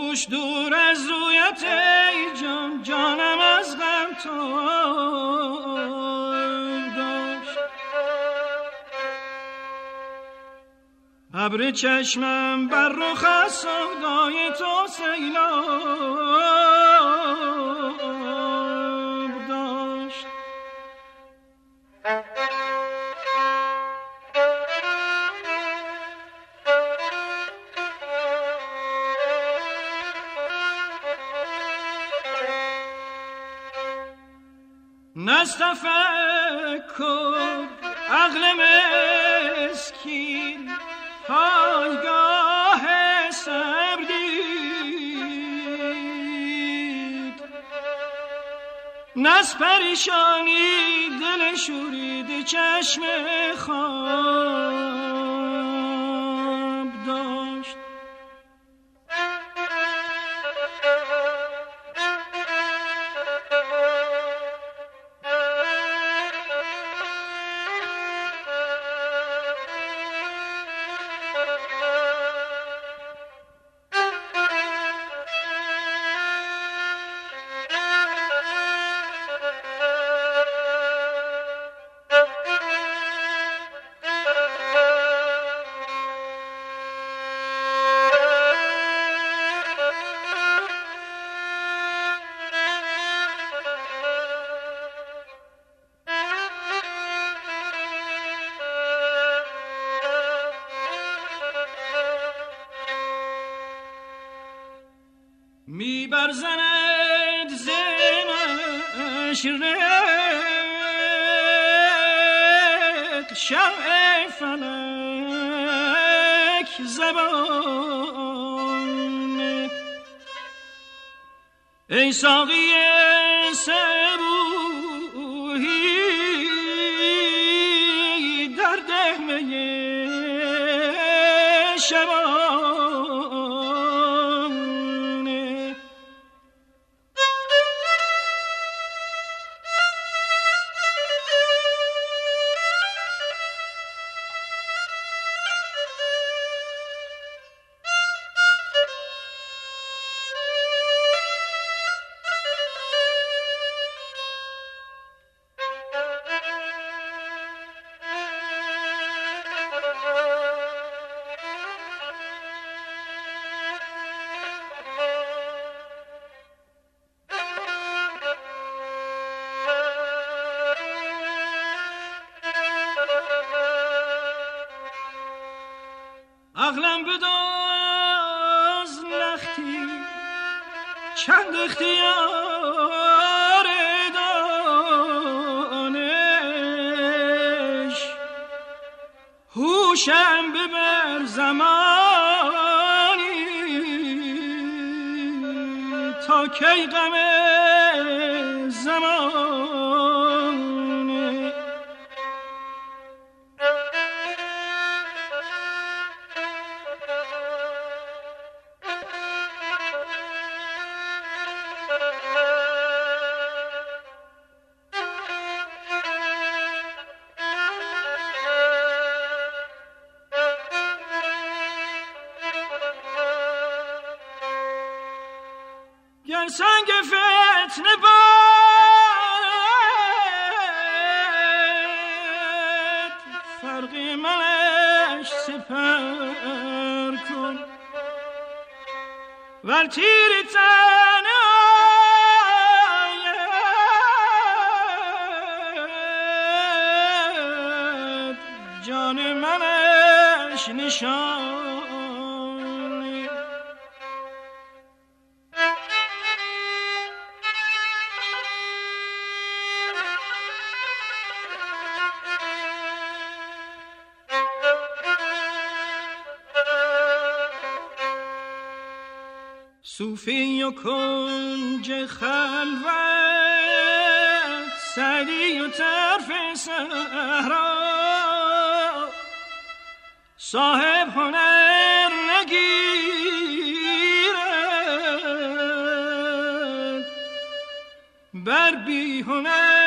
دوش دور از رویت ای جان، جانم از غم تو داشت. ابر چشمم بر رخ از سودای تو سیلاب داشت. نستفکر عقل مسکین پایگاه صبر دید، نز پریشانی دل شورید چشم خواب داشت. می برزند زمش رق شمع فلک زبان. ای ساقی صبوحی در دهمه شبان. عقلم بداز لختی چند اختیار دانش، هوشم ببر زمانی تا کی غم زمانه. گر سنگ فتنه باد فرقی منش سپر کن، ور تیر تن آید جان منش نشان. صوفی و کنج خلوت، سعدی و طرف صحرا، صاحب هنر نگیرد بر بی هنر